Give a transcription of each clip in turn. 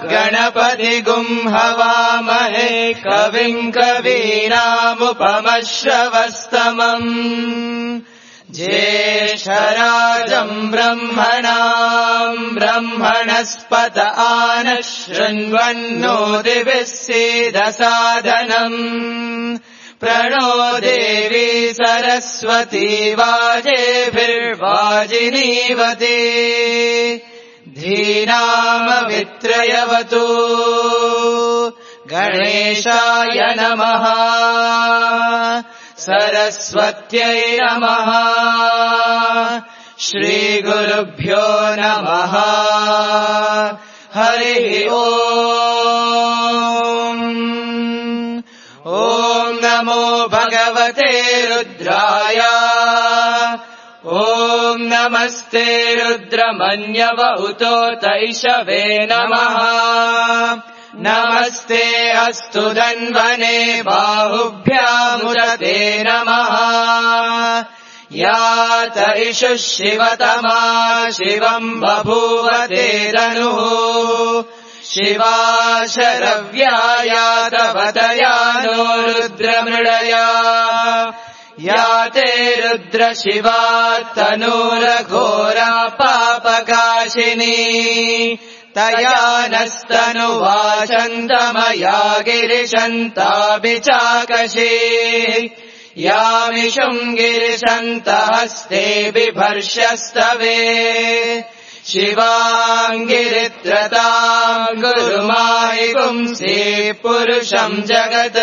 गणपतिगुं हवामहे कविं कवीनामुपमश्रवस्तमम् ज्येष्ठराजम् ब्रह्मणस्पत आनः शृण्वन्नो दिविः सीदसादनम् प्रणो देवी सरस्वती वाजेभिर्वाजिनीवती धीनामवित्रयवतु गणेशाय नमः सरस्वत्यै नमः श्रीगुरुभ्यो नमः हरिः ॐ नमो भगवते रुद्राय ॐ नमस्ते रुद्रमन्यव उतोतैषवे नमः नमस्ते अस्तु धन्वने बाहुभ्यामुदते नमः यात इषुः शिवतमा शिवम् बभूवते धनुः शिवा शरव्यायातवतया नो रुद्रमृडया याते रुद्रशिवा तनूरघोरा पापकाशिनी तया नस्तनुवाचन्तमया गिरिशन्ताभिचाकशी यामिषुम् गिरिशन्तहस्ते बिभर्ष्यस्तवे शिवाङ्गिरित्रताम् गुरुमायि पुंसि पुरुषम् जगत्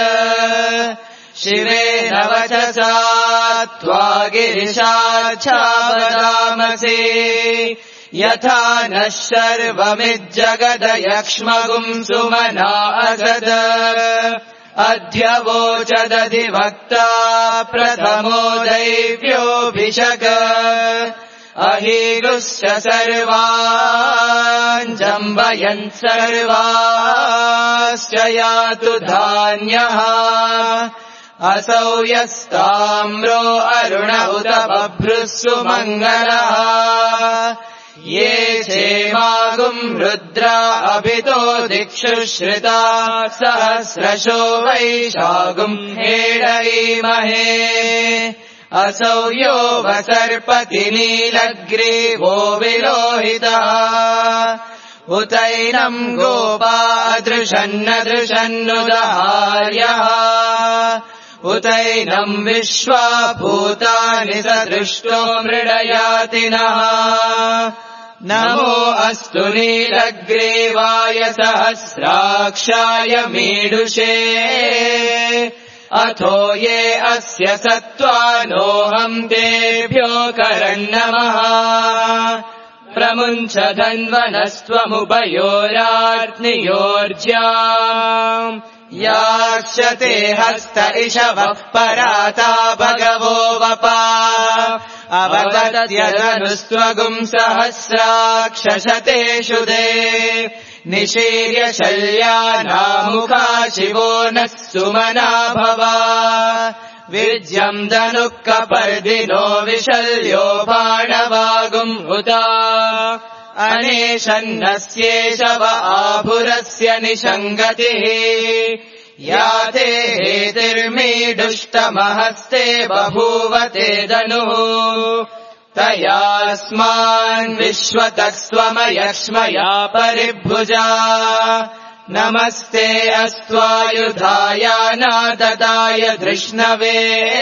शिवेन वचसा त्वा गिरिशाच्छावदामसि यथा नः सर्वमिज्जगदयक्ष्मगुम् सुमना असद अध्यवोचदधिवक्ता प्रथमो दैव्योऽभिषक अहीगुश्च सर्वान् जम्बयन् सर्वाश्च यातु धान्यः असौ यस्ताम्रो अरुण उत बभ्रुः सुमङ्गलः ये क्षेमागुम् रुद्रा अभितो दिक्षु श्रिता सहस्रशो वैशागुम् हेडयीमहे असौ यो वसर्पति नीलग्रीवो विलोहितः उतैनम् गोपा दृशन्नुदहार्यः उतैनम् विश्वा भूतानि सदृष्टो मृडयातिनः नमो अस्तु नीलग्रीवाय सहस्राक्षाय मीडुषे अथो ये अस्य सत्त्वानोऽहम् तेभ्यो करन्नमः प्रमुञ्च धन्वनस्त्वमुभयोरार्त्नियोर्ज्याम् यास्यते हस्त इषवः पराता भगवो वपा अवदत्यधनुस्त्वगुम् सहस्राक्षशतेषु दे निशीर्य शल्यानामुखा शिवो नः सुमना भवा विज्यम् धनुः कपर्दिनो विशल्यो बाणवागुम् हुता अनेशन्नस्येषव आभुरस्य निषङ्गतिः याते हेतिर्मीडुष्टमहस्ते बभूवते धनुः तयास्मान् विश्वतः स्वमयक्ष्मया परिभुजा नमस्ते अस्त्वायुधाय नाददाय धृष्णवे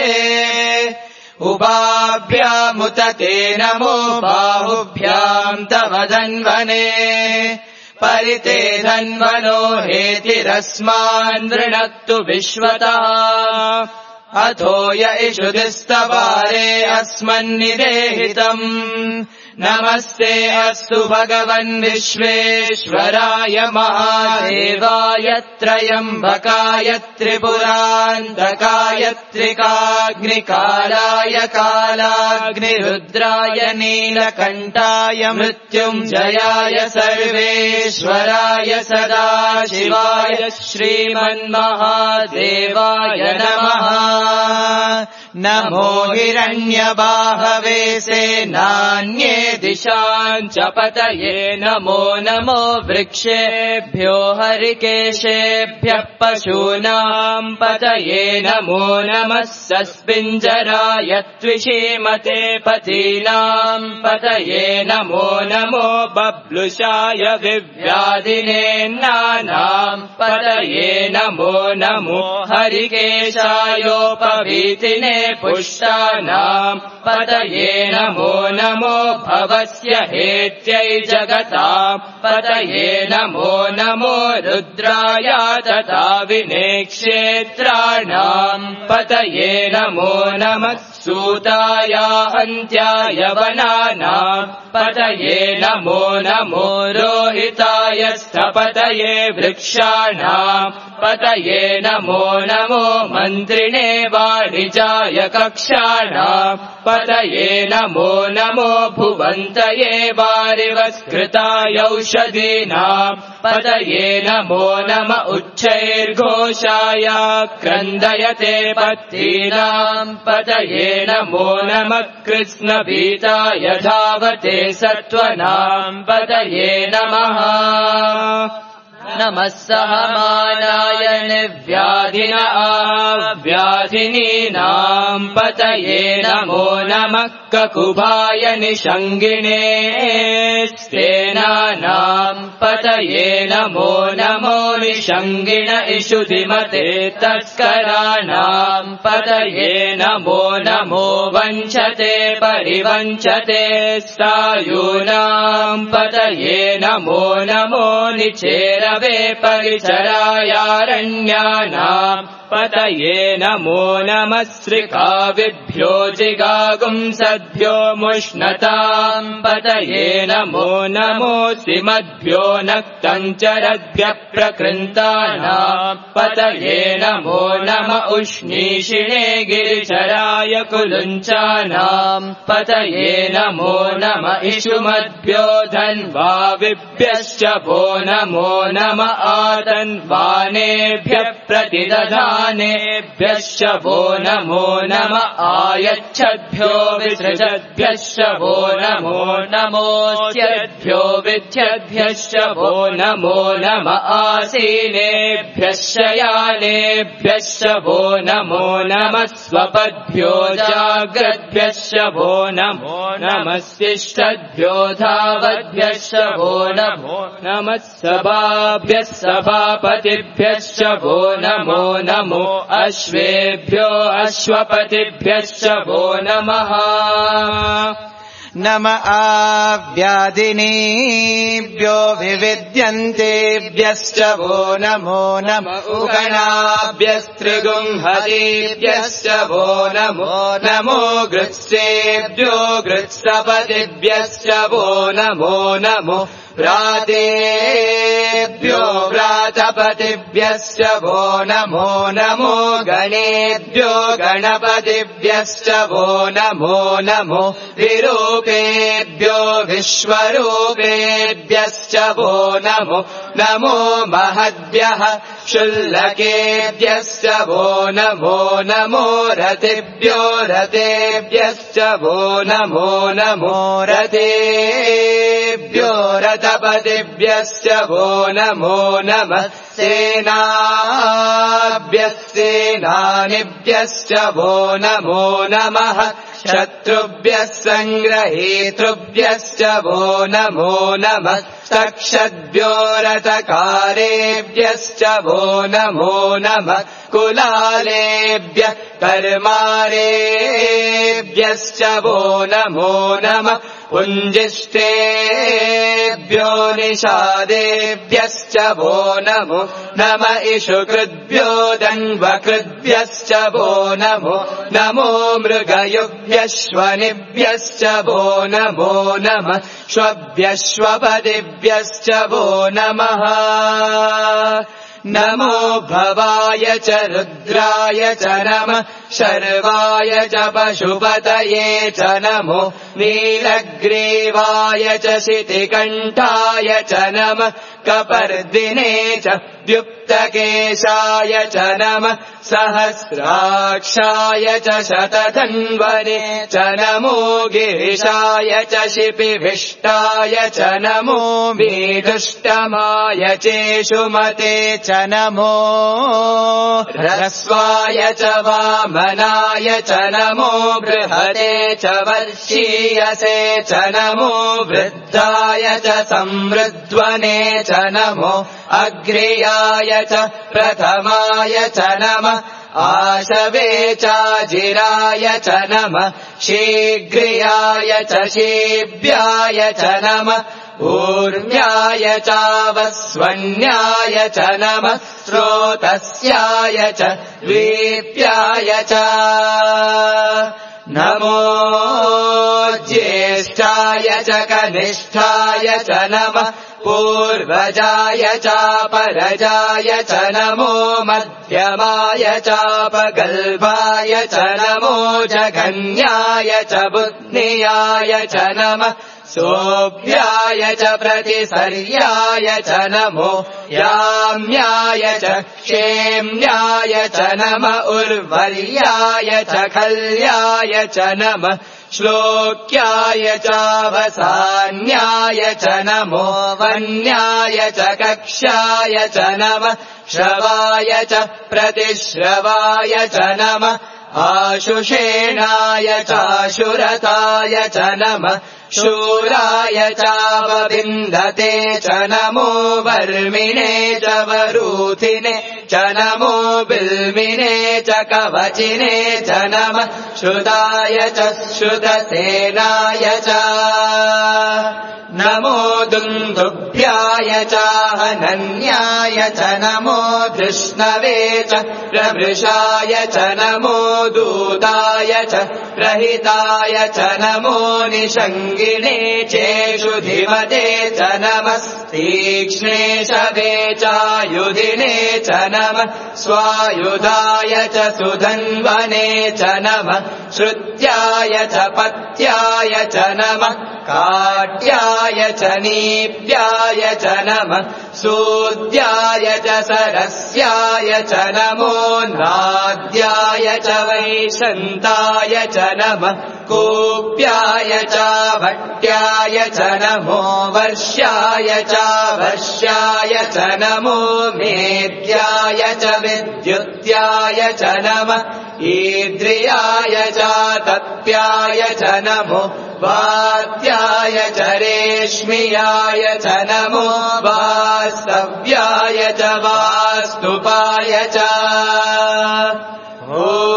उभाभ्यामुत ते नमो बाहुभ्याम् तव धन्वने परिते धन्वनो हेतिरस्मान् वृणक्तु विश्वतः अथो य इषुदिस्तवारे अस्मन्निदेहितम् नमस्ते अस्तु भगवन् विश्वेश्वराय महादेवाय त्र्यम्बकाय त्रिपुरान्तकाय त्रिकाग्निकालाय कालाग्निरुद्राय नीलकण्ठाय मृत्युञ्जयाय सर्वेश्वराय सदाशिवाय श्रीमन्महादेवाय नमः नमो हिरण्यबाहवे सेनान्ये दिशां च पतये नमो नमो वृक्षेभ्यो हरिकेशेभ्यः पशूनां पतये नमो नमः सस्पिञ्जराय त्विषीमते पतीनां पतये नमो नमो बब्लुषाय विव्याधिनेन्नानां पतये नमो नमो हरिकेशायोपवीतिने पुष्टानां पतये नमो नमो भवस्य हेत्यै जगतां पतये नमो नमो रुद्राय तथा विनेक्षेत्राणां पतये नमो नमः सूताय हन्त्याय वनानां पतये नमो नमो रोहिताय स्थपतये वृक्षाणां पतये नमो नमो मन्त्रिणे वाणिजाय कक्षाणां पतये नमो नमो भुवन्तये वारिवस्कृताय औषधीनां पतये नमो नम उच्चैर्घोषाय क्रन्दयते पत्नीनां पतये नमो नमः कृष्णभीताय धावते सत्त्वनां पतये नमः नमः सहमानाय निर्व्याधिन व्याधिनीनां पतये नमो नमः ककुभाय निषङ्गिणे स्तेनानां पतये नमो नमो निषङ्गिण इषुधिमते तस्कराणां पतये नमो नमो वञ्चते परिवञ्चते स्थायूनां पतये नमो नमो निचेरवे परिचरायारण्यानां पतये नमो नमः श्रिकाविभ्यो जिगागुंसद्भ्यो मुष्णतां पतये नमो नमो सिमद्भ्यो नक्तञ्चरद्भ्यः प्रकृन्तानां पतये नमो नम उष्णीषिणे गिरिचराय कुलुञ्चानां पतये नमो नम इषुमद्भ्यो धन्वाविभ्यश्च वो नमो नम आतन्वानेभ्यः प्रतिदधानेभ्यश्च वो नमो नम आयच्छद्भ्यो विसृजद्भ्यश्च वो नमो नमोऽस्यद्भ्यो विद्यद्भ्यश्च वो नमो नम आसीनेभ्यश्च यानेभ्यश्च वो नमो नमः स्वपद्भ्यो जाग्रद्भ्यश्च वो नमो नमस्तिष्ठद्भ्यो धावद्भ्यश्च वो नमो नमः सभाभ्यः सभापतिभ्यश्च वो नमो नमो अश्वेभ्यो अश्वपतिभ्यश्च वो नमः नम आव्याधिनीभ्यो विविद्यन्तेभ्यश्च वो नमो नम उगणाभ्यस्त्रिगुंहतीभ्यश्च वो नमो नमो गृत्सेभ्यो गृत्सपतिभ्यश्च वो नमो नमो व्रातेभ्यो व्रातपतिभ्यश्च वो नमो नमो गणेभ्यो गणपतिभ्यश्च वो नमो नमो विरूपेभ्यो विश्वरूपेभ्यश्च वो नमो नमो महद्भ्यः शुल्लकेभ्यश्च वो नमो नमो रतिभ्यो रतेभ्यश्च वो नमो नमो रतेभ्यो रतपतिभ्यश्च वो नमो नमः सेनाभ्यस्तेनानिभ्यश्च वो नमो नमः शत्रुभ्यः सङ्ग्रहेतृभ्यश्च वो नमो नमः तक्षद्भ्यो रथकारेभ्यश्च वो नमो नमः कुलालेभ्यः कर्मारेभ्यश्च वो नमो नमः पुञ्जिष्टेभ्यो निषादेभ्यश्च वो नमो नम इषुकृद्भ्यो दण्वकृद्भ्यश्च वो नमो नमो मृगयुभ्यश्वनिभ्यश्च वो नमो नमः श्वभ्यश्वपदिभ्यश्च वो नमः नमो भवाय च रुद्राय च नमः शर्वाय च पशुपतये च नमो नीलग्रीवाय च शितिकण्ठाय च नमः कपर्दिने च द्युप्तकेशाय च नमः सहस्राक्षाय च शतधन्वने च नमो गिरिशाय च शिपिभिष्टाय च नमो वीदुष्टमाय चेषुमते च नमो ह्रस्वाय च वामनाय च नमो बृहते च वर्षीयसे च नमो वृद्धाय च संवृद्ध्वने च नमो अग्र्याय च प्रथमाय च नमः आशवे चाजिराय च नमः शीघ्रियाय च शीभ्याय च नमः ऊर्म्याय चावस्वन्याय च नमः स्रोतस्याय च द्वीप्याय च नमो ज्येष्ठाय च कनिष्ठाय च नमः पूर्वजाय चापरजाय च नमो मध्यमाय चापगल्भाय च नमो जघन्याय च बुद्ध्याय च नमः सोऽभ्याय च प्रतिसर्याय च नमो याम्याय च क्षेम्याय च नम उर्वर्याय च खल्याय च नमः श्लोक्याय चावसान्याय च नमो वन्याय च कक्ष्याय च नमः श्रवाय च प्रतिश्रवाय च नमः आशुषेणाय चाशुरताय च नमः शूराय चावविन्दते च नमो वर्मिणे च वरूथिने च नमो बिल्मिने च कवचिने च नमः श्रुताय च श्रुतसेनाय च नमो दुन्दुभ्याय चाहनन्याय च नमो धृष्णवे च प्रवृषाय च नमो दूताय च प्रहिताय च नमो निषङ्गिणे चेषुधिमते च नमः तीक्ष्णेशवे चायुधिने च नमः स्वायुधाय च सुधन्वने च नमः श्रुत्याय च पत्याय च नमः काट्याय च नीप्याय च नमः सूद्याय च सरस्याय च नमो नाद्याय च वैशन्ताय च नमः कूप्याय च भट्याय च नमो वर्ष्याय च वर्ष्याय च नमो मेद्याय च विद्युत्याय च नमः ईद्रियाय च तप्याय च नमो वात्याय च रेश्मियाय च नमो वास्तव्याय च वास्तुपाय च ॐ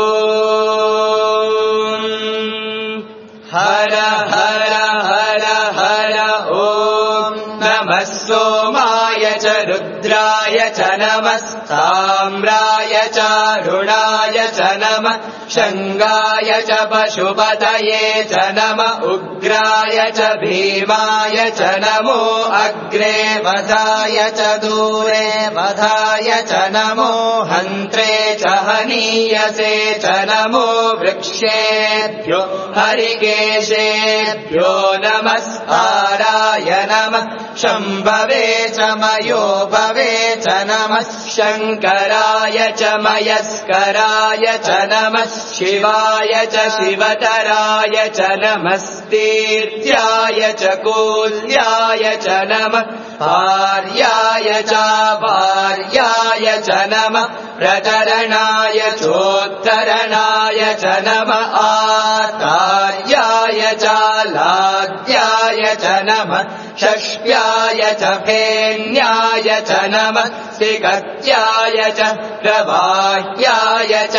हर हर हर हर ॐ नमः सोमाय च रुद्राय च नमः ताम्राय च रुणाय च नमः शङ्गाय च पशुपतये च नमः उग्राय च भीमाय च नमो अग्रे वधाय च दूरे वधाय च नमो हन्त्रे च हनीयसे च नमो वृक्षेभ्यो हरिकेशेभ्यो नमस्काराय नमः शम्भवे च मयोभवे च नमः शङ्कराय च मयस्कराय च नमः शिवाय च शिवतराय च नमस्तीर्थ्याय च कूल्याय च नमः भार्याय च भार्याय च नमः प्रतरणाय चोत्तरणाय च नमः आतार्याय च लाद्याय च नमः षष्ट्याय च फेन्याय च नमः सिगत्याय च प्रवाह्याय च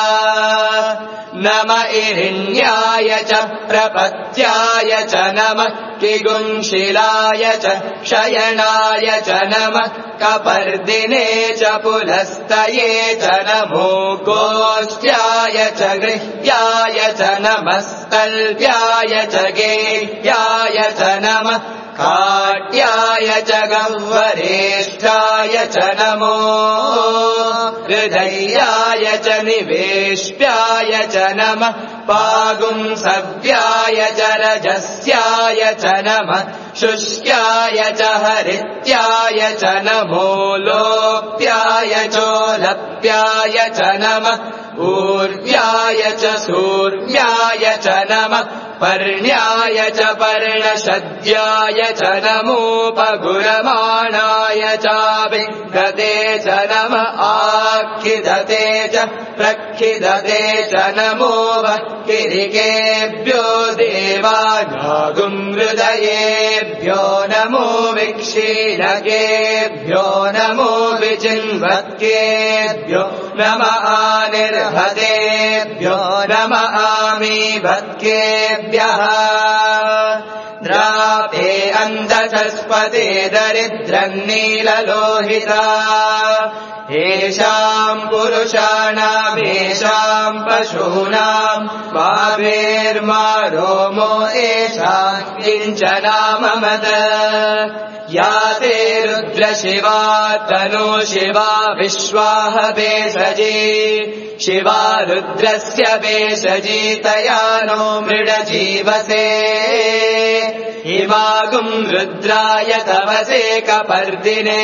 नम इरिण्याय च प्रपत्याय च नमः किगुंशिलाय च शयनाय च नमः कपर्दिने च पुलस्तये च नमो गोष्ट्याय च गृह्याय च नमस्तल्प्याय च गेह्याय च नमः काट्याय च गह्वरेष्ठाय च नमो हृदयाय च निवेश्याय च नमः पागुंसव्याय च रजस्याय च नमः शुष्याय च हरित्याय च नमो लोप्याय चोलप्याय च नमः ऊर्व्याय च सूर्व्याय च नमः पर्ण्याय च पर्णशद्याय च नमोपगुरमाणाय चाभिगते च नमः आखिदते च प्रखिदते च नमो वक्किरिकेभ्यो देवानागुंहृदयेभ्यो नमो विक्षीणकेभ्यो नमो विचिन्वत्केभ्यो नमः आनिर्हतेभ्यो नमः आमीभत्केभ्यः द्रापे अन्धचस्पते दरिद्रन्नीललोहिता येषाम् पुरुषाणामेषाम् पशूनाम् मावेर्मा रोमो येषाम् किञ्चनाममद या ते रुद्रशिवा तनो शिवा विश्वाह भेषजी शिवा रुद्रस्य भेषजी तया नो मृडजीवसे हिमागुम् रुद्राय तवसे कपर्दिने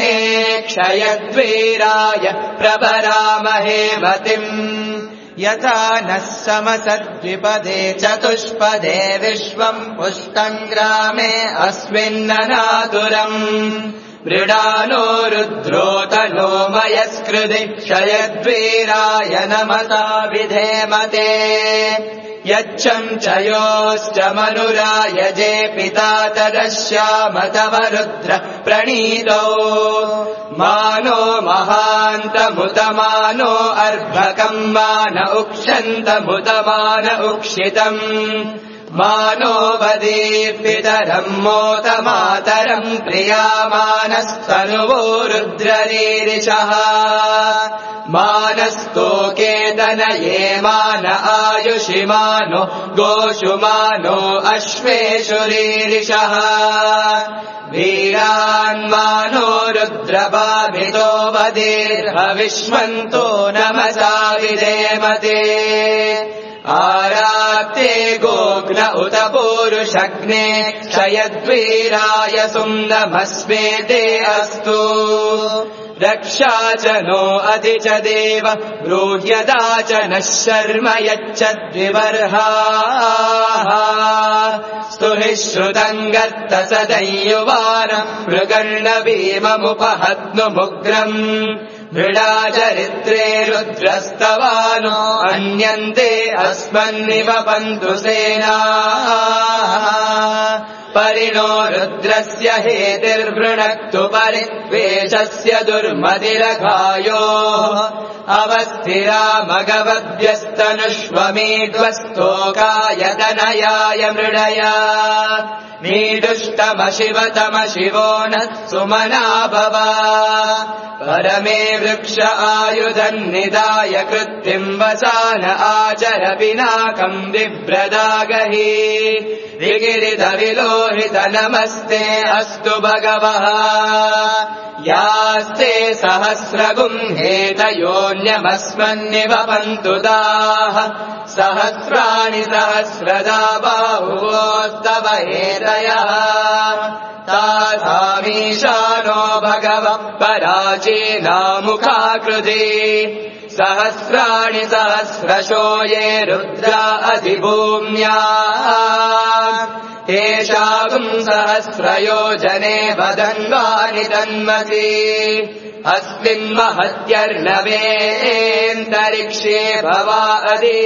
क्षयद्वीराय प्रभरामहे मतिम् यथा नः समसद्विपदे चतुष्पदे विश्वम् पुष्टम् ग्रामे अस्मिन्ननातुरम् मृडानो रुद्रोतनो मयस्कृति क्षयद्वीराय नमता विधेमते यच्छम् च योश्च मनुराय जे पिता तदश्याम तव रुद्र प्रणीतौ मानो महान्तमुतमानो अर्भकम् मान उक्षन्तमुतमान उक्षितम् मानो वदीर्पितरम् मोतमातरम् प्रियामानस्तनुवो रुद्ररीरिषः मानस्तोकेतनये मान आयुषि मानो गोषु मानो अश्वेषु रीरिषः वीरान्मानो रुद्रभावितो वदीर्हविष्मन्तो नमसा विधेमते आराप्ते गोघ्न उत पूरुषग्ने क्षयद्वीराय सुन्दमस्मेते अस्तु रक्षा च नो अधि च देव ब्रूह्यदा च नः शर्म यच्छद्विवर्हाः स्तुहि श्रुतम् गर्त सदयुवानम् मृगर्णभीममुपहत्नुमुग्रम् मृडाचरित्रे रुद्रस्तवानो अन्यन्ते अस्मन्निवपन्तु सेनाः परिणो रुद्रस्य हेतिर्वृणक्तु परिद्वेषस्य दुर्मतिरघायोः अवस्थिरा मगवद्भ्यस्तनुष्वमीड्वस्तोकाय तनयाय मृडया मीडुष्टमशिवतमशिवो नः सुमना भव परमे वृक्ष आयुधन्निदाय कृत्तिम् वसान आचर पिनाकम् बिभ्रदागहि विगिरित विलोहित नमस्ते अस्तु भगवः यास्ते सहस्रगुंहेतयोऽन्यमस्मन्निवपन्तु दाः सहस्राणि सहस्रदा बाहुवोस्तव हेतयः तासामीशानो भगवः पराचीनामुखाकृति सहस्राणि सहस्रशो ये रुद्रा अधिभूम्या तेषाम् सहस्रयोजने वदन्वानि तन्मसि अस्मिन्महत्यर्णवेऽन्तरिक्षे भवादि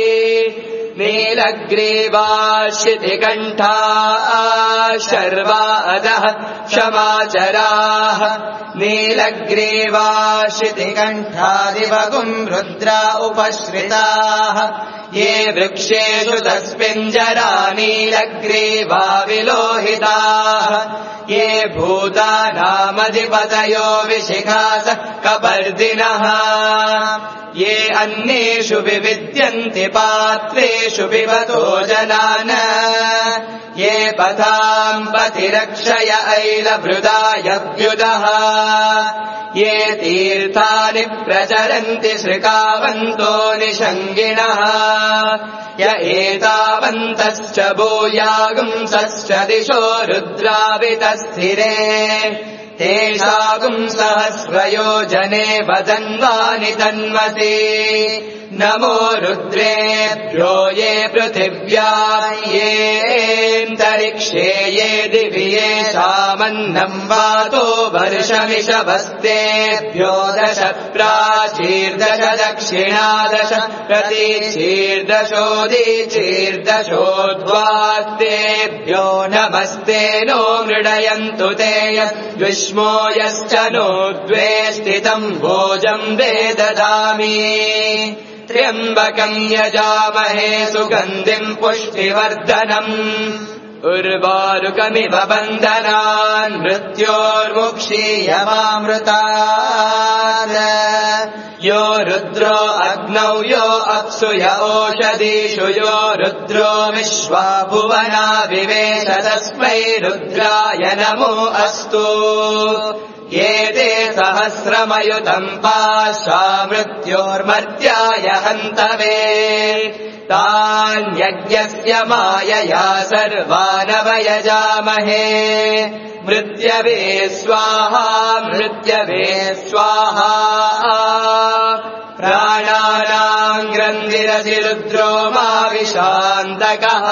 नीलग्रीवाशितिकण्ठा शर्वा अधः क्षमाचराः नीलग्रीवाशितिकण्ठादिवगुम् रुद्रा उपश्रिताः ये वृक्षेषु तस्मिञ्जरा नीलग्रीवा विलोहिताः ये भूतानामधिपतयो विशिखास कपर्दिनः ये अन्येषु विविद्यन्ति पात्रेषु पिबतो जनान् ये पथाम् पथिरक्षय ऐलभृदायभ्युदः ये तीर्थानि प्रचरन्ति श्रिकावन्तो निषङ्गिणः य एतावन्तश्च भूयागुंसश्च दिशो रुद्रावितस्थिरे तेषागुम् सहस्रयोजने वदन्वानि तन्मति नमो रुद्रेभ्यो ये पृथिव्या येऽन्तरिक्षे ये दिवि येषामन्नम् वातो वर्षमिषभस्तेभ्यो 10 प्राचीर्दश दक्षिणादश प्रतीचीर्दशोदीचीर्दशोद्वास्तेभ्यो नमस्ते नो मृडयन्तु ते यद्विष्मो यश्च नो द्वे स्थितम् भोजम् वे ददामि त्र्यम्बकम् यजामहे सुगन्धिम् पुष्टिवर्धनम् उर्वारुकमिव बन्धनान् मृत्योर्मुक्षीयमामृतात् यो रुद्रो अग्नौ यो अप्सु य ओषधीषु यो रुद्रो विश्वा भुवना विवेश तस्मै रुद्राय नमो अस्तु ये ते सहस्रमयुतम् पाशा मृत्योर्मर्त्याय हन्तवे तान् यज्ञस्य मायया सर्वानवयजामहे मृत्यवे स्वाहा मृत्यवे स्वाहा प्राणानाम् ग्रन्थिरसि रुद्रो मा विशान्तकः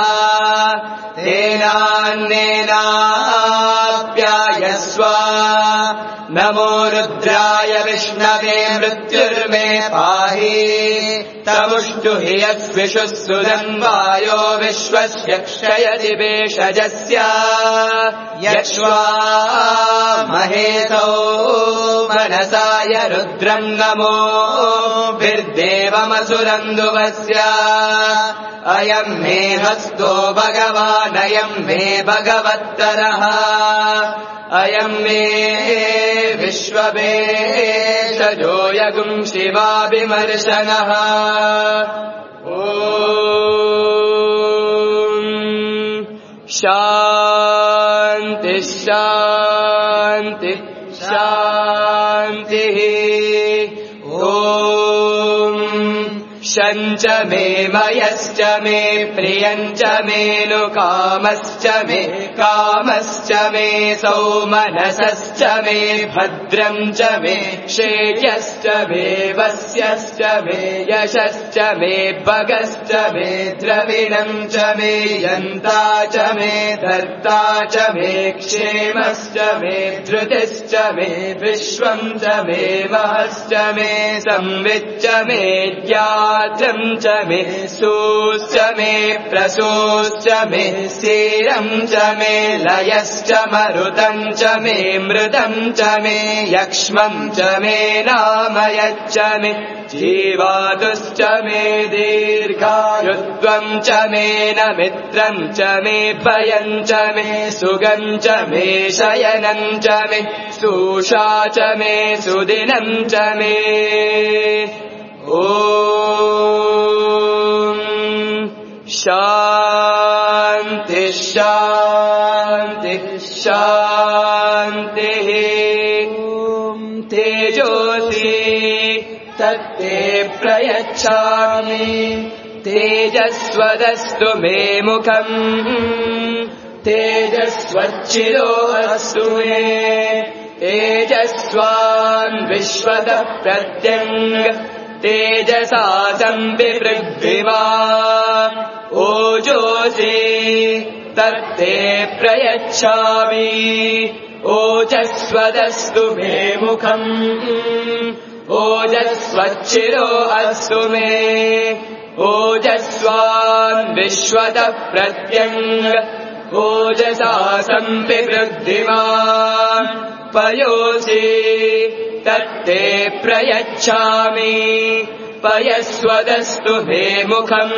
तेनान्नेनाप्यायस्व नमो रुद्राय विष्णवे मृत्युर्मे पाहि तमुष्टु हि यस्विषुः सुदन्वायो विश्वस्य क्षयति भेषजस्य यक्ष्वा महेशो मनसाय रुद्रम् नमो भिर्देवमसुरन्दुवस्य अयम् मे हस्तो भगवानयम् मे भगवत्तरः अयम् मे विश्ववेशजो यगुम् शिवाभिमर्शनः ॐ शान्ति शान्ति शान्तिः ॐ शञ्च मे मयश्च मे प्रियञ्च मेऽनुकामश्च मे कामश्च मे सौमनसश्च मे भद्रम् च मे श्रेयश्च मे वस्यश्च मे यशश्च मे भगश्च मे द्रविणम् च मे यन्ता च मे धर्ता च मे क्षेमश्च मे धृतिश्च मे विश्वम् च मे महश्च मे संविच्च मे ज्ञात्रम् च मे सूश्च मे प्रसूश्च मे सीरम् च मे लयश्च मरुतम् च मे मृदम् च मे यक्ष्मम् च मे नामयच्च मे जीवातुश्च मे दीर्घायुत्वम् च मे नमित्रम् च मे भयम् च मे सुगम् च मे शयनम् च मे सूषा च मे सुदिनम् च मे ॐ शान्ति शान्ति शान्तिः तेजोसि तत्ते प्रयच्छामि तेजस्वदस्तु मे मुखम् तेजस्वच्चिरो अस्तु मे तेजस्वान् विश्वतः प्रत्यङ्ग तेजसा संविवृद्धिमा ओजोसि तत्ते प्रयच्छामि ओजस्वदस्तु मे मुखम् ओजस्वच्चिरो अस्तु मे ओजस्वान् विश्वतः प्रत्यङ्ग ओजसा संविवृद्धिमान् पयोसि तत्ते प्रयच्छामि पयस्वदस्तु मे मुखम्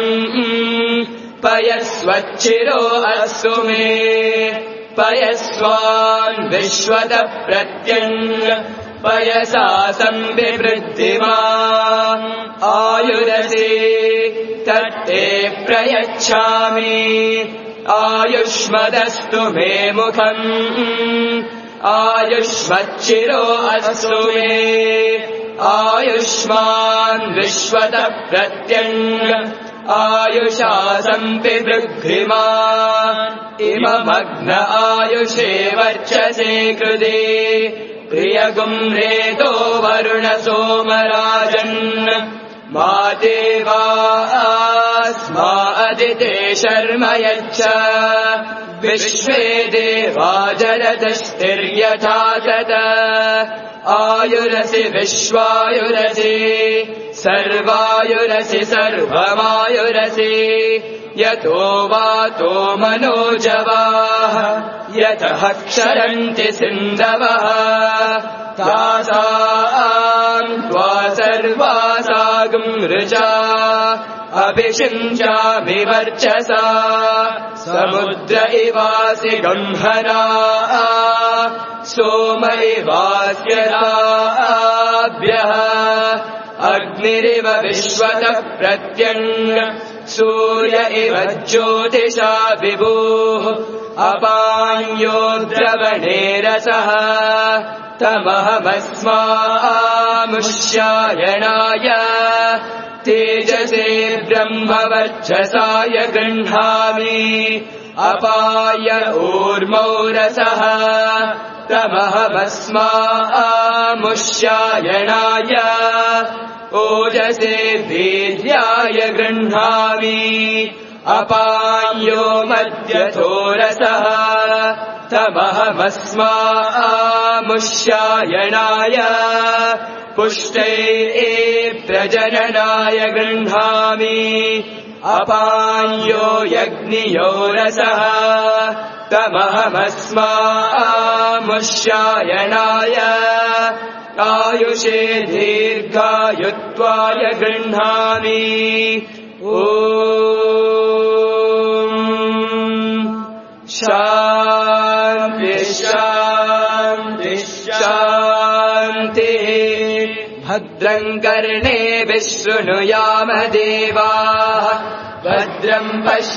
पयस्वच्चिरो अस्तु मे पयस्वान् विश्वतः प्रत्यङ्ग पयसा संविवृद्धिमान् आयुरसि तत्ते प्रयच्छामि आयुष्मदस्तु मे मुखम् आयुष्मच्चिरो अस्तु मे आयुष्मान् विश्वतः प्रत्यङ्ग आयुषा सम्पिबृद्धिमा इममग्न आयुषे वर्चसे कृते प्रियगुम्रेतो वरुण सोमराजन् मा देवास्मा अदिते शर्म यच्छ विश्वे देवा जरदस्तिर्यथा तत आयुरसि विश्वायुरसि सर्वायुरसि सर्वमायुरसि यतो वातो मनोजवाः यतः क्षरन्ति सिन्धवः तासाम् त्वा सर्वासागम् ऋचा अभिषिञ्चामि वर्चसा समुद्र इवासि गम्भना सोम इवास्यताभ्यः अग्निरिव विश्वतः प्रत्यङ्ग सूर्य इव ज्योतिषा विभुः अपान्यो द्रवणे रसः तमहमस्मामुष्यायणाय तेजसे ब्रह्मवर्चसाय गृह्णामि अपाय ऊर्मौ रसः तमहमस्मामुष्यायणाय ओजसे वीर्याय गृह्णामि अपायो मध्यथो रसः तमहमस्मामुष्यायणाय पुष्टे प्रजननाय गृह्णामि अपायो यज्ञियो रसः तमहमस्मामुष्यायणाय आयुषे दीर्घायुत्वाय गृह्णामि शान्ति शान्ति शान्तिः भद्रम् कर्णेभिः शृणुयाम देवाः भद्रम्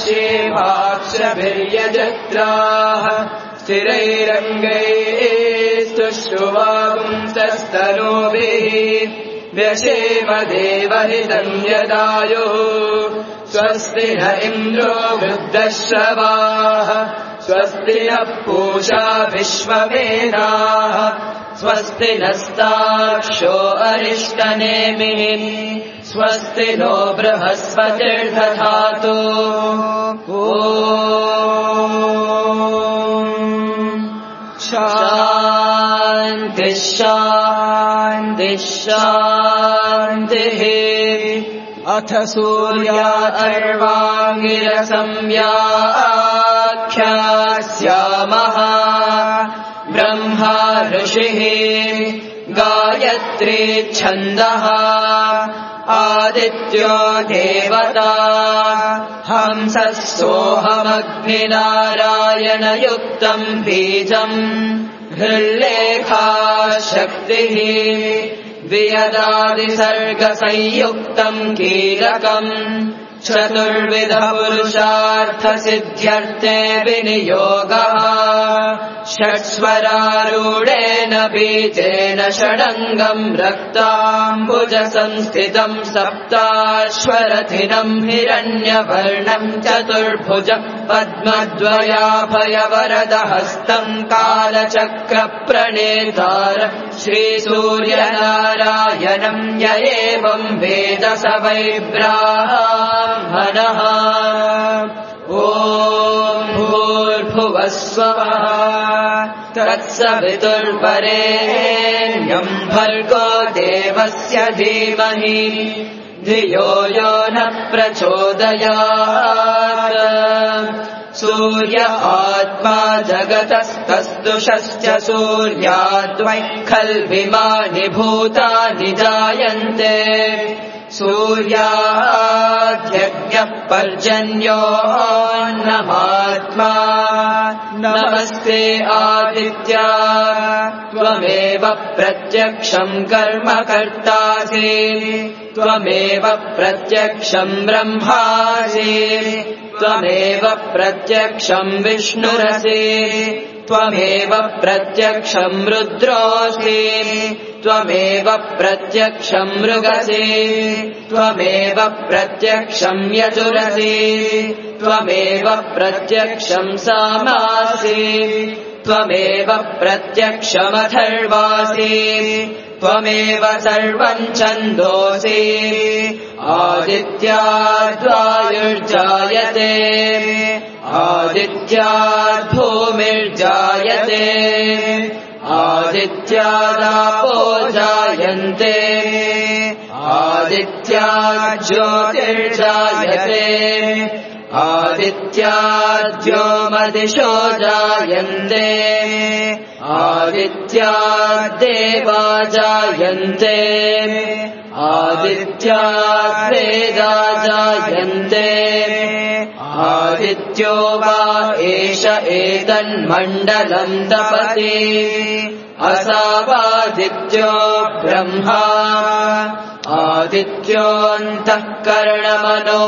पश्येमाक्षभिर्यजत्राः स्थिरैरङ्गैस्तुष्टुवापुंसस्तनूभिः व्यशेम देवहितम् यदायुः स्वस्ति न इन्द्रो वृद्धश्रवाः स्वस्ति नः पूषा विश्ववेदाः स्वस्ति नस्ताक्षो अरिष्टनेमिः स्वस्ति नो बृहस्पतिर्दधातु शान्ति शान्ति शान्तिः अथ सूर्या अर्वाङ्गिरसंव्याख्यास्यामः ब्रह्मा ऋषिः गायत्री छन्दः आदित्यो देवता हंसः सोऽहमग्निनारायणयुक्तम् बीजम् हृल्लेखा शक्तिः वियदादिसर्गसंयुक्तम् कीलकम् चतुर्विधपुरुषार्थसिद्ध्यर्थे विनियोगः षट्स्वरारूढेन बीजेन षडङ्गम् रक्ताम्बुजसंस्थितम् सप्ताश्वरथिनम् हिरण्यवर्णम् चतुर्भुजम् पद्मद्वयाभयवरदहस्तम् कालचक्रप्रणेतार श्रीसूर्यनारायणम् य एवम् वेद स वै ब्राह्मणः ॐ भूर्भुवः स्वः तत्सवितुर्वरेण्यम् भर्गो देवस्य धीमहि धियो यो नः प्रचोदयात् सूर्य आत्मा जगतस्तस्तुषश्च सूर्याद्वै खल्विमानि भूतानि जायन्ते सूर्याद्यज्ञः पर्जन्योऽन्नमात्मा नमस्ते आदित्या त्वमेव प्रत्यक्षम् कर्म कर्तासि त्वमेव प्रत्यक्षम् ब्रह्मासि त्वमेव प्रत्यक्षम् विष्णुरसि त्वमेव प्रत्यक्षम् रुद्रोऽसि त्वमेव प्रत्यक्षम् मृगसि त्वमेव प्रत्यक्षम् यजुरसि त्वमेव प्रत्यक्षम् सामासि त्वमेव प्रत्यक्षमथर्वासि त्वमेव सर्वम् छन्दोऽसि आदित्याद्वायुर्जायते आदित्याद्भूमिर्जायते आदित्यादापो जायन्ते आदित्याज्योतिर्जायते आदित्याद्योमदिशो जायन्ते आदित्याद्देवा जायन्ते आदित्याद्वेदा जायन्ते आदित्यो वा एष एतन्मण्डलम् तपति असावादित्यो ब्रह्मा आदित्योऽन्तःकरणमनो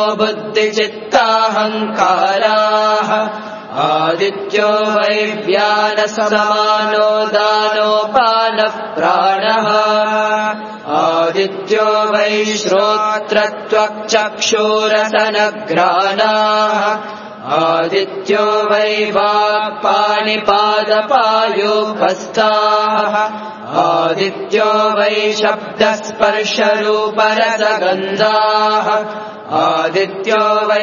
बुद्धिचित्ताहङ्काराः आदित्यो वै व्यानसमानो दानोपानः प्राणः आदित्यो वै श्रोत्रत्वक्चक्षुरसनघ्राणाः आदित्यो वै वाक्पाणिपादपायोपस्थाः आदित्यो वै शब्दस्पर्शरूपरसगन्धाः आदित्यो वै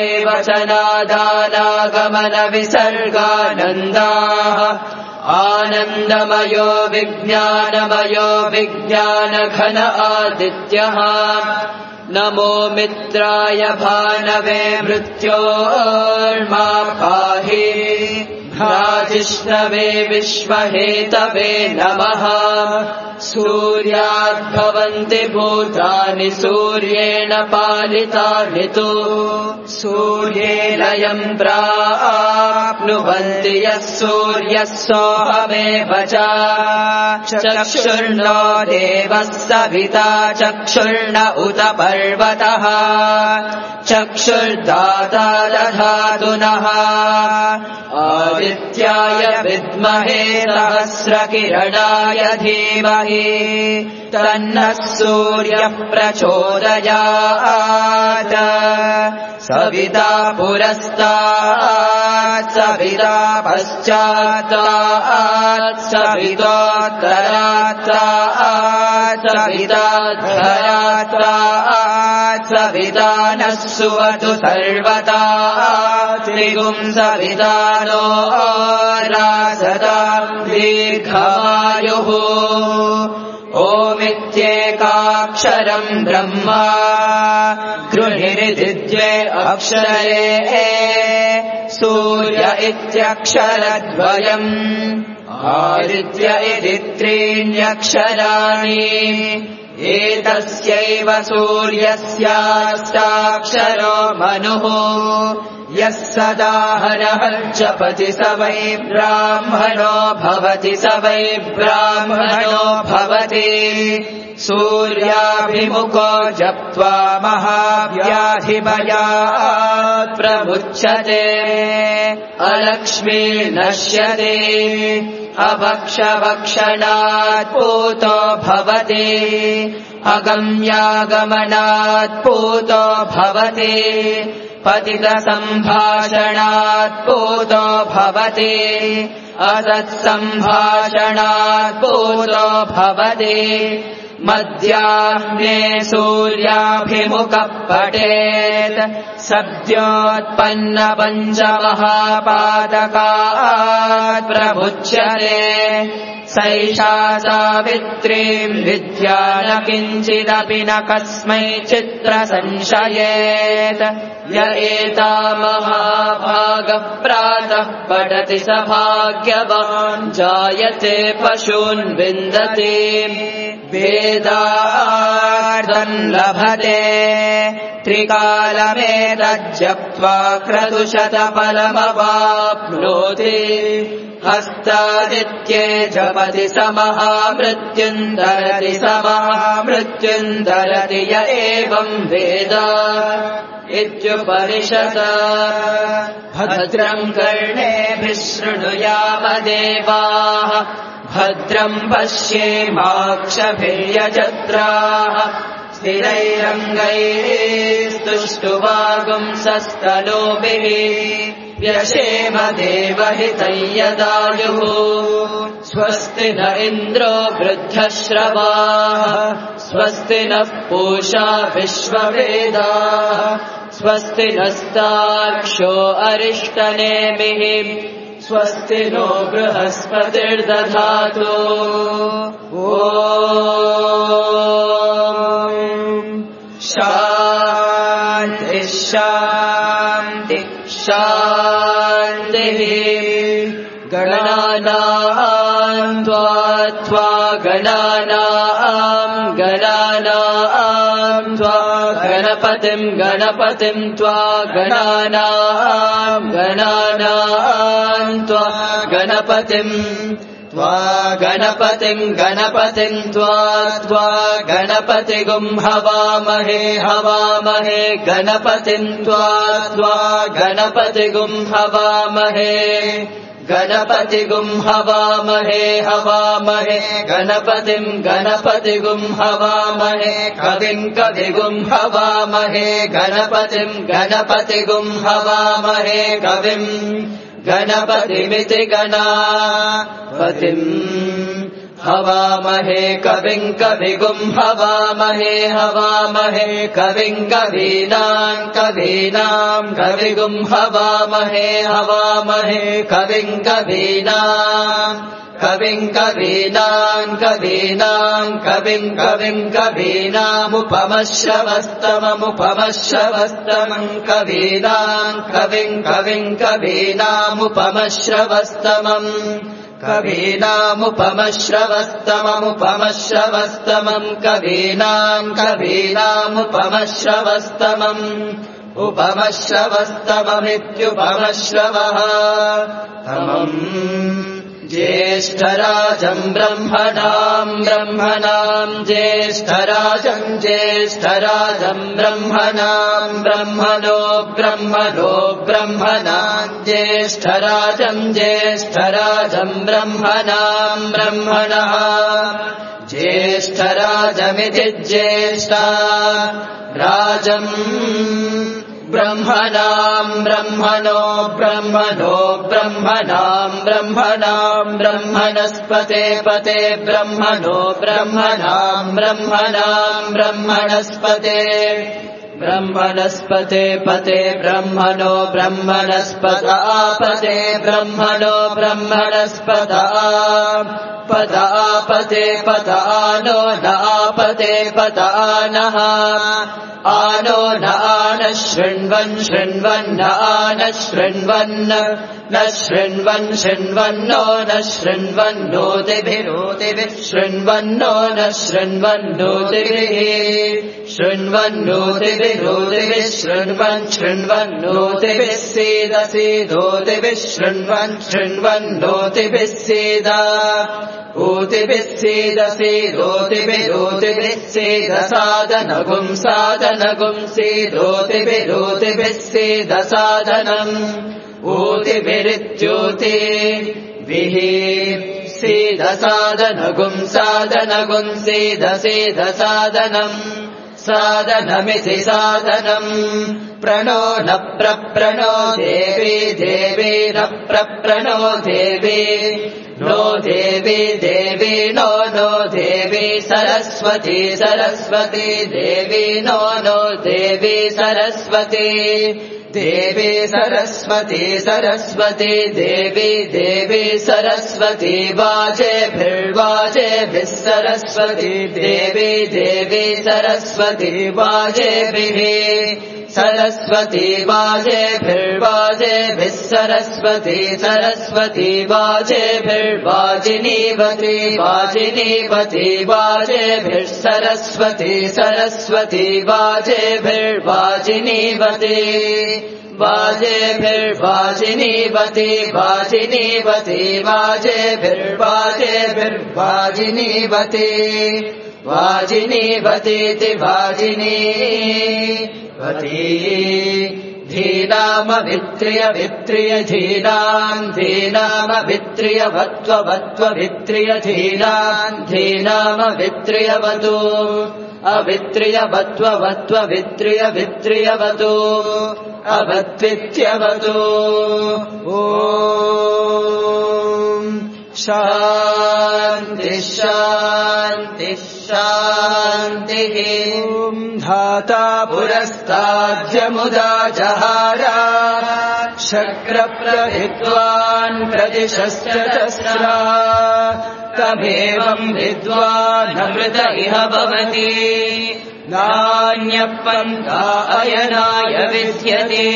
वचनादानागमनविसर्गानन्दाः आनन्दमयो विज्ञानघन आदित्यः नमो मित्राय भानवे मृत्योर्मा पाहि भ्राजिष्णवे विश्वहेतवे नमः सूर्याद्भवन्ति भूतानि सूर्येण पालितानि तु सूर्ये लयम् प्राप्नुवन्ति यः सूर्यः सोऽहमेव च चक्षुर्नो देवः सविता चक्षुर्न उत पर्वतः चक्षुर्दाता दधातु नः आदित्याय विद्महे सहस्रकिरणाय धीमहि तन्नः सूर्यः प्रचोदयात् सविता पुरस्तात् सविता पश्चात्तात् सवितोत्तरात्तात् सविताधरात्तात् सविता नः सुवतु सर्वदा त्रिगुं सविता नो रासदाम् दीर्घमायुः ओमित्येकाक्षरम् ब्रह्मा गृह्णीति द्वे अक्षरे सूर्य इत्यक्षरद्वयम् आदित्य इति त्रीण्यक्षराणि एतस्यैव सूर्यस्याष्टाक्षरो मनुः यः सदा हरहर्जपति स वै ब्राह्मणो भवति स वै ब्राह्मणो भवति सूर्याभिमुखो जप्त्वा महाव्याधिभयात् प्रमुच्यते अलक्ष्मीर्नश्यते अभक्षभक्षणात् पूतो भवति अगम्यागमनात् पूतो भवति पतितसम्भाषणात् पूतो भवति असत्सम्भाषणात् पूतो भवति मध्याह्ने सूर्याभिमुखः पठेत् सद्योत्पन्नपञ्चमहापातकात् प्रमुच्यते सैषा सावित्रीम् विद्या न किञ्चिदपि न कस्मैचित्प्रसंशयेत् य एता महाभागः प्रातः पठति स भाग्यवान् जायते पशून् विन्दति वेदार्थम् लभते त्रिकालमेतज्जप्त्वा क्रतुशतफलमवाप्नोति हस्तादित्ये जपति स महामृत्युन्दरति स महामृत्युन्दरति य एवम् वेद इत्युपनिषत् भद्रम् कर्णेभिः शृणुयामदेवाः भद्रम् पश्येमाक्षभिर्यजत्राः स्थिरैरङ्गैस्तुष्टुवागुंसस्तनूभिः व्यशेम देवहितं यदायुः स्वस्ति न इन्द्रो वृद्धश्रवाः स्वस्ति नः पूषा विश्ववेदाः स्वस्ति नस्तार्क्ष्यो अरिष्टनेमिः स्वस्ति नो बृहस्पतिर्दधातु शान्ति शान्ति शान्तिः गणानाम् त्वा गणानाम् त्वा गणपतिम् त्वा गणानाम् त्वा गणपतिम् त्वा गणपतिगुम् हवामहे गणपतिम् त्वा गणपतिगुम् हवामहे गणपतिगुम् हवामहे गणपतिगुम् हवामहे कविम् हवामहे गणपतिगुम् हवामहे कविम् गणपतिमिति गणापतिम् हवामहे कविम् हवामहे कविम् कवीनाम् कविगुम् हवामहे कविम् कवीनामुपमश्रवस्तमम् कवीनाम् कवीनामुपमश्रवस्तमम् उपमश्रवस्तममित्युपमश्रवः तमम् ज्येष्ठराजम् ब्रह्मणाम् ज्येष्ठराजम् ब्रह्मणो ब्रह्मणाम् ज्येष्ठराजम् ब्रह्मणः ज्येष्ठराजमिति ज्येष्ठा राजम् ब्रह्मणाम् ब्रह्मणस्पते पते ब्रह्मणो ब्रह्मणाम् ब्रह्मणस्पते पते ब्रह्मणो ब्रह्मणस्पतापते ब्रह्मणो ब्रह्मणस्पतापते पतानो नापते पतानः आनो न आनः शृण्वन् न शृण्वन् शृण्वन्नो न शृण्वन्नोतिभिः शृण्वन्नो न शृण्वन्नोतिभिः शृण्वन्नोतिभिः सीदोतिभिः शृण्वन्नोतिभिः सीद ऊतिभिः सीद साधनगुम् सीदोतिभिः साधनम् ऊतिभिरित्योतिभिः सीदसाधनगुम् सीद साधनम् साधनमिति साधनम् प्रणो न प्रप्रणो देवी न प्रप्रणो देवी नो देवी नो देवी सरस्वती देवी नो देवी सरस्वती देवी सरस्वती वाजेभिर्वाजेभिः सरस्वती देवी सरस्वती वाजेभिः सरस्वती वाजेभिर्वाजेभिः सरस्वती वाजिनीवती वाजेभिः सरस्वती वाजेभिर्वाजिनीवती वाजेभिर्वाजिनीवती वाजेभिर्वाजेभिर्वाजिनीवती वाजिनीवतीति धीनामभित्रिय वित्रिय धीनान् धीनामभित्रिय वत्वत्वभित्रिय धीनान् धीनामभित्रियवतु अभित्रिय वत्वत्वभित्रिय वित्रियवतु अवत्वित्यवतु ॐ शान्ति शान्ति शान्तिः धाता पुरस्ताद्यमुदा जहारा शक्रप्रविद्वान् प्रदिशश्चतस्रा तमेवं विद्वानमृत इह भवति नान्यपन्था अयनाय विद्यते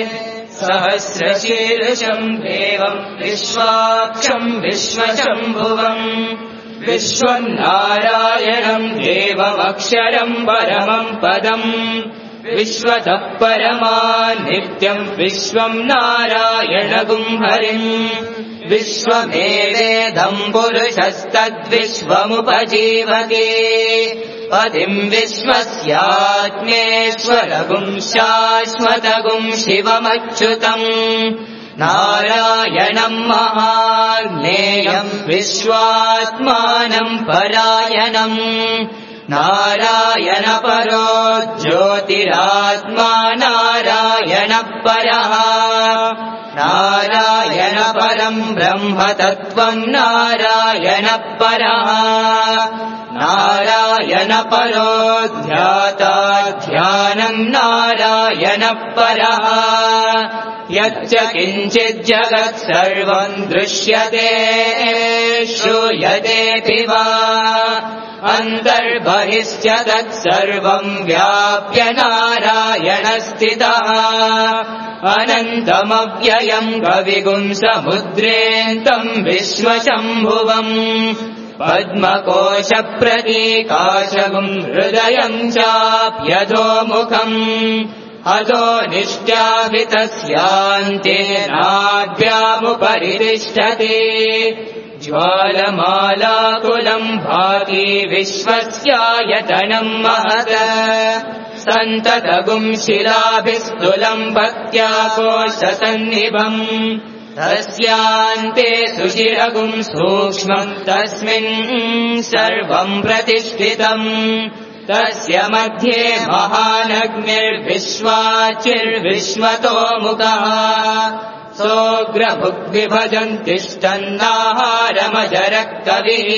सहस्रशीर्षम् देवम् विश्वाक्षम् विश्वशम्भुवम् विश्वनारायणम् देवमक्षरम् परमम् पदम् विश्वतः परमान् नित्यम् विश्वम् नारायणगुम् हरिम् विश्वमेवेदम् पुरुषस्तद्विश्वमुपजीवते पतिम् विश्वस्यात्मेश्वरगुम् शाश्वतगुम् शिवमच्युतम् नारायणम् महाज्ञेयम् विश्वात्मानम् परायणम् नारायणपरो ज्योतिरात्मा नारायणपरः नारायणपरम् ब्रह्मतत्त्वम् नारायणपरः नारायणपरो ध्याता ध्यानम् नारायणपरः यच्च किञ्चिज्जगत् सर्वम् दृश्यते श्रूयतेऽपि वा अन्तर्बहिश्च तत्सर्वम् व्याप्य नारायणस्थितः अनन्तमव्ययम् कविगुम् समुद्रेऽन्तम् विश्वशम्भुवम् पद्मकोशप्रतीकाशगुम् हृदयम् चाप्यधोमुखम् अधो निष्ट्याभितस्यान्तेनाभ्यामुपरि तिष्ठति ज्वालमालाकुलम् भाति विश्वस्यायतनम् महत् सन्ततगुम् शिलाभिस्तुलम् भक्त्याकोशसन्निभम् तस्यान्ते सुशिरगुम् सूक्ष्मम् तस्मिन् सर्वम् प्रतिष्ठितम् तस्य मध्ये महानग्निर्विश्वाचिर्विश्वतोमुखः सोऽग्रभुग्विभजन्तिष्ठन्नाहारमजरः कविः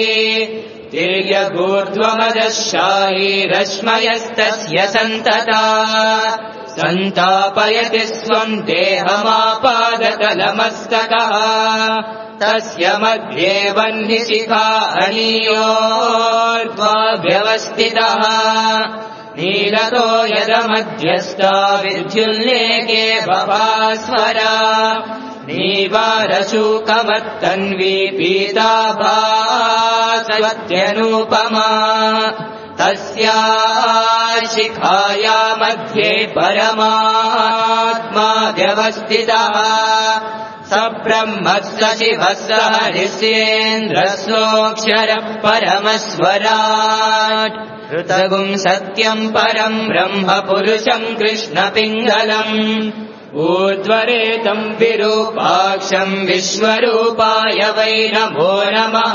तिर्यगूर्ध्वमदशायी रश्मयस्तस्य सन्तता सन्तापयति स्वम् देहमापादतलमस्तकः तस्य मध्ये वह्निशिखा अनीयोर्ध्वा व्यवस्थितः नीलतो यदमध्यस्था विद्युल्लेखे भवास्वरा नीवारशूकमत्तन्वी पीताभासवत्यनूपमा तस्या शिखाया मध्ये परमात्मा व्यवस्थितः स ब्रह्मः स शिवः स हरिश्चेन्द्रस्योऽक्षरः परमस्वराट् ऋतगुम् सत्यम् परम् ब्रह्म पुरुषम् कृष्णपिङ्गलम् ऊर्ध्वरेतम् विरूपाक्षम् विश्वरूपाय वै नमो नमः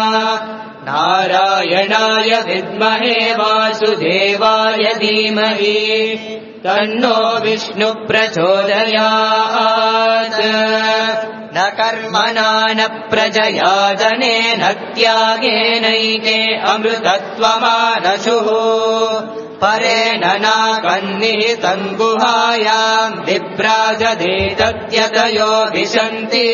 नारायणाय विद्महे वासुदेवाय धीमहि तन्नो विष्णु प्रचोदयात् न कर्मणा न प्रजया धनेन त्यागेनैके अमृतत्वमानशुः परेण नाकन्निहितम् गुहायाम् विभ्राजदेतत्यतयो विशन्ति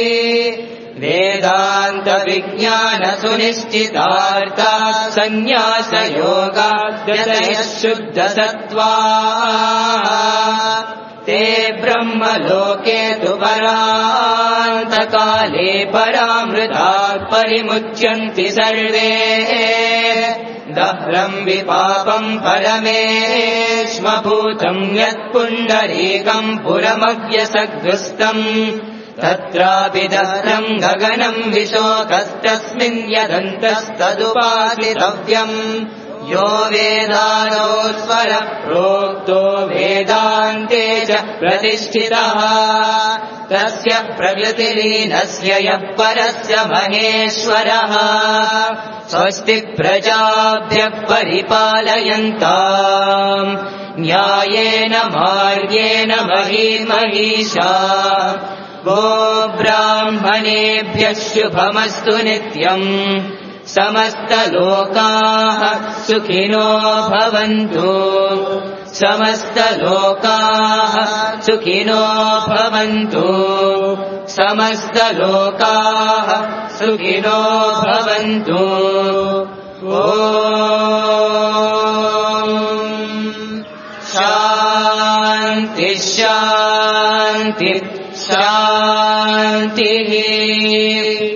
वेदान्तविज्ञानसुनिश्चितार्थाः सन्न्यासयोगाद्यतयः शुद्धसत्त्वाः ते ब्रह्मलोके तु परान्तकाले परामृतात् परिमुच्यन्ति सर्वे दह्रम् विपापम् परमेष्मभूतम् यत्पुण्डरीकम् पुरमव्यसग्रस्तम् तत्रापि दह्रम् गगनम् विशोकस्तस्मिन् यदन्तस्तदुपासितव्यम् यो वेदानो स्वर प्रोक्तो वेदान्ते च प्रतिष्ठितः तस्य प्रकृतिलीनस्य यः परस्य महेश्वरः स्वस्ति प्रजाभ्यः परिपालयन्ताम् न्यायेन मार्गेण महीमहीषा वो ब्राह्मणेभ्यः शुभमस्तु नित्यम् समस्तलोकाः सुखिनो भवन्तु समस्तलोकाः सुखिनो भवन्तु समस्तलोकाः सुखिनो भवन्तु ॐ शान्ति शान्ति शान्तिः